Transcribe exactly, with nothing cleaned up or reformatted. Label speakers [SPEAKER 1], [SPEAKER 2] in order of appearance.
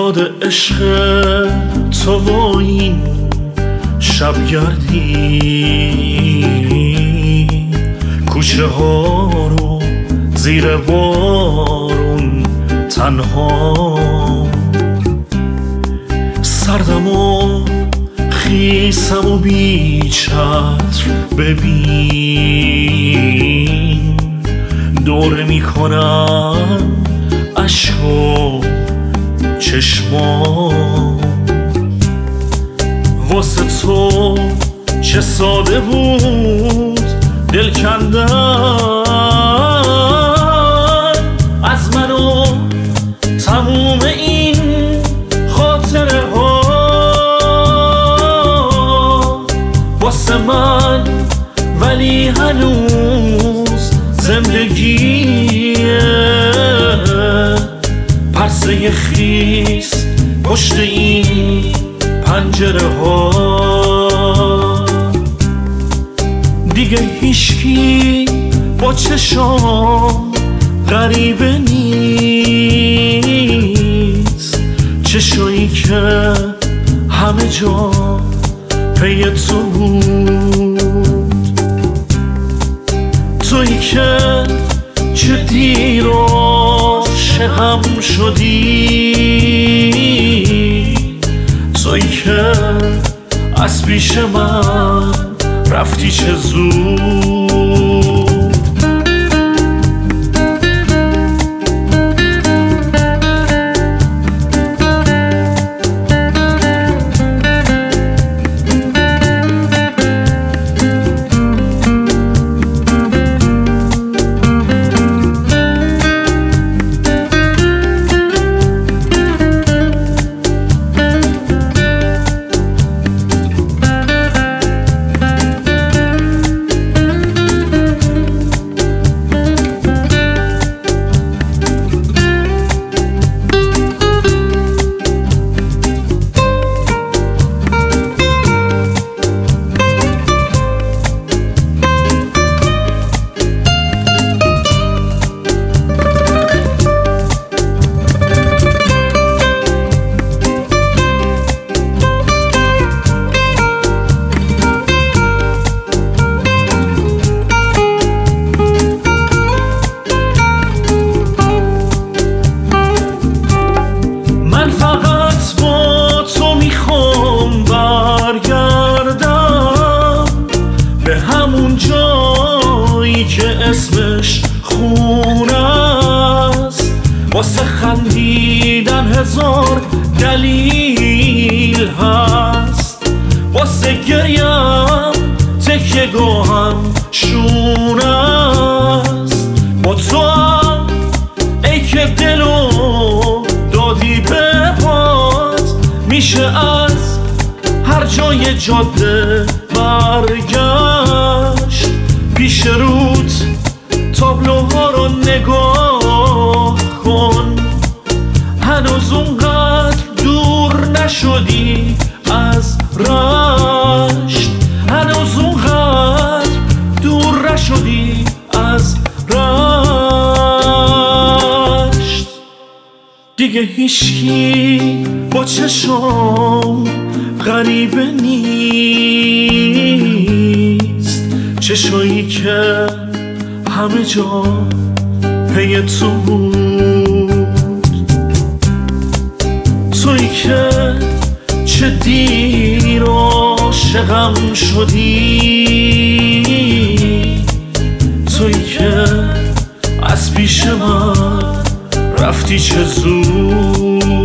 [SPEAKER 1] یاد عشق تو و این شبگردی کوچه ها رو زیر بارون تنها سردم و خیسم و بی چتر ببین دوره میکنم عشق و چشمام واسه تو چه ساده بود دل کندن از من و تموم این خاطره ها واسه من ولی هنوز زندگیه پرسه خیس پشت این پنجره ها دیگه هیچکی با چشام غریبه نیست چشایی که همه جا پی تو بود تویی که چه دیر عاشقم شدی تویی که از پیش من رفتی چه زود که اسمش خونه است واسه خندیدن هزار دلیل هست واسه گریم تکیه گاهم شونه است با تو هم ای که دلو دادی به پات میشه از هر جای جاده برگشت پیش رود تابلوها رو نگاه کن هنوز اونقدر دور نشدی از رشت هنوز اونقدر دور نشدی از رشت دیگه هیچکی با چشم غریبه نیست چشایی که همه جا پی تو بود تویی که چه دیر عاشقم شدی تویی که از پیش من رفتی چه زود